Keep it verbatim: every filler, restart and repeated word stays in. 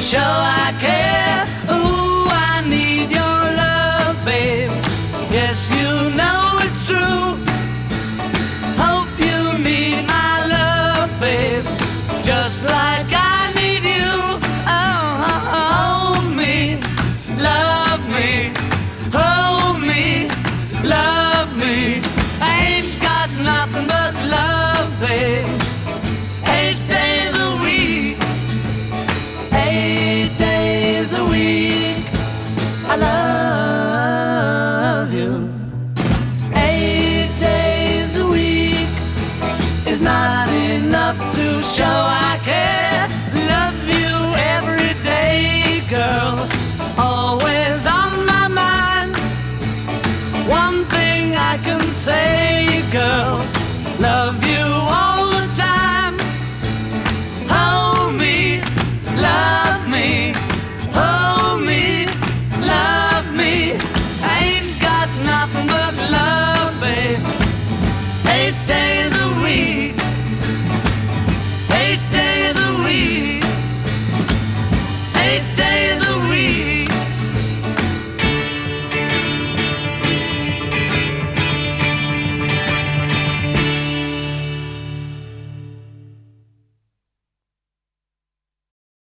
show I care. Ooh, I need your love, babe. Yes, you know it's true. Hope you need my love, babe, just like I need you. Oh, hold me, love me, hold me, love me. I ain't got nothing but love, babe. Eight days a week, eight days a week, I love you. Eight days a week is not enough to show I